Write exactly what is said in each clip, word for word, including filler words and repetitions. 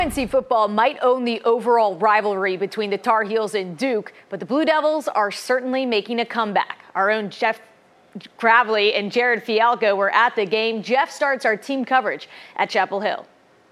U N C football might own the overall rivalry between the Tar Heels and Duke, but the Blue Devils are certainly making a comeback. Our own Jeff Gravely and Jared Fialco were at the game. Jeff starts our team coverage at Chapel Hill.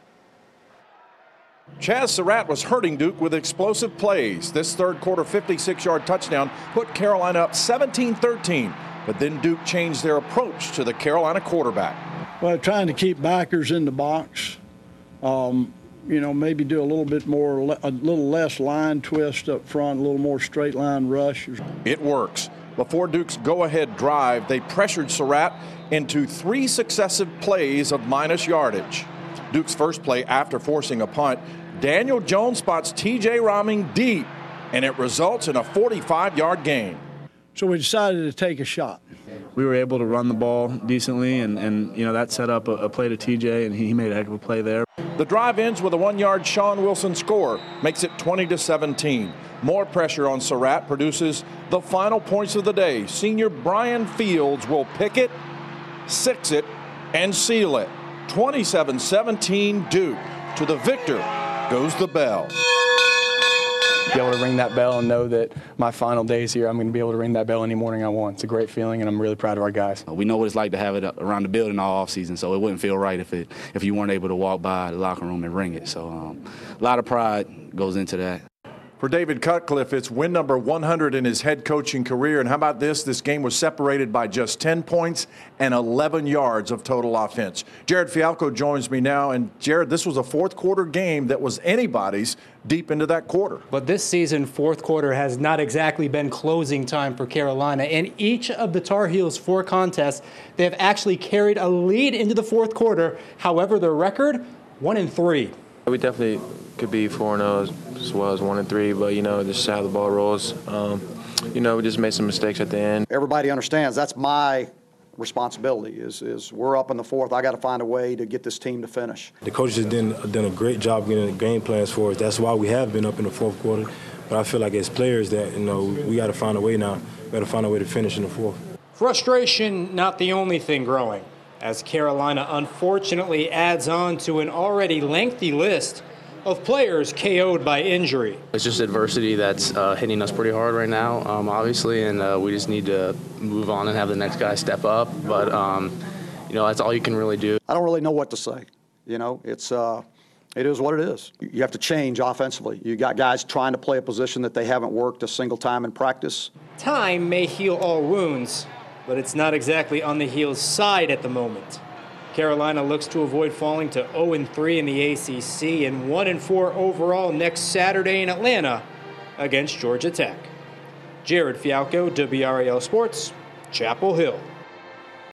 Chaz Surratt was hurting Duke with explosive plays. This third quarter fifty-six-yard touchdown put Carolina up seventeen thirteen, but then Duke changed their approach to the Carolina quarterback. Well, trying to keep backers in the box. Um, you know, maybe do a little bit more, a little less line twist up front, a little more straight line rush. It works. Before Duke's go-ahead drive, they pressured Surratt into three successive plays of minus yardage. Duke's first play after forcing a punt, Daniel Jones spots T J Rahming deep, and it results in a forty-five-yard gain. So we decided to take a shot. We were able to run the ball decently, and, and you know, that set up a, a play to T J, and he made a heck of a play there. The drive ends with a one-yard Sean Wilson score, makes it twenty to seventeen. More pressure on Surratt produces the final points of the day. Senior Brian Fields will pick it, six it, and seal it. twenty-seven seventeen Duke. To the victor goes the bell. Be able to ring that bell and know that my final days here, I'm going to be able to ring that bell any morning I want. It's a great feeling, and I'm really proud of our guys. We know what it's like to have it around the building all offseason, so it wouldn't feel right if it if you weren't able to walk by the locker room and ring it. So um, a lot of pride goes into that. For David Cutcliffe, it's win number one hundred in his head coaching career. And how about this? This game was separated by just ten points and eleven yards of total offense. Jared Fialco joins me now. And, Jared, this was a fourth quarter game that was anybody's deep into that quarter. But this season, fourth quarter has not exactly been closing time for Carolina. In each of the Tar Heels' four contests, they have actually carried a lead into the fourth quarter. However, their record, one and three. We definitely could be four and oh as well as one and three, but, you know, just how the ball rolls. Um, you know, we just made some mistakes at the end. Everybody understands that's my responsibility is, is we're up in the fourth. I got to find a way to get this team to finish. The coaches have done, done a great job getting the game plans for us. That's why we have been up in the fourth quarter. But I feel like as players that, you know, we got to find a way now. We got to find a way to finish in the fourth. Frustration not the only thing growing, as Carolina unfortunately adds on to an already lengthy list of players K O'd by injury. It's just adversity that's uh, hitting us pretty hard right now, um, obviously, and uh, we just need to move on and have the next guy step up. But, um, you know, that's all you can really do. I don't really know what to say. You know, it's uh, it is what it is. You have to change offensively. You got guys trying to play a position that they haven't worked a single time in practice. Time may heal all wounds, but it's not exactly on the Heels' side at the moment. Carolina looks to avoid falling to oh and three in the A C C and one and four overall next Saturday in Atlanta against Georgia Tech. Jared Fialco, W R A L Sports, Chapel Hill.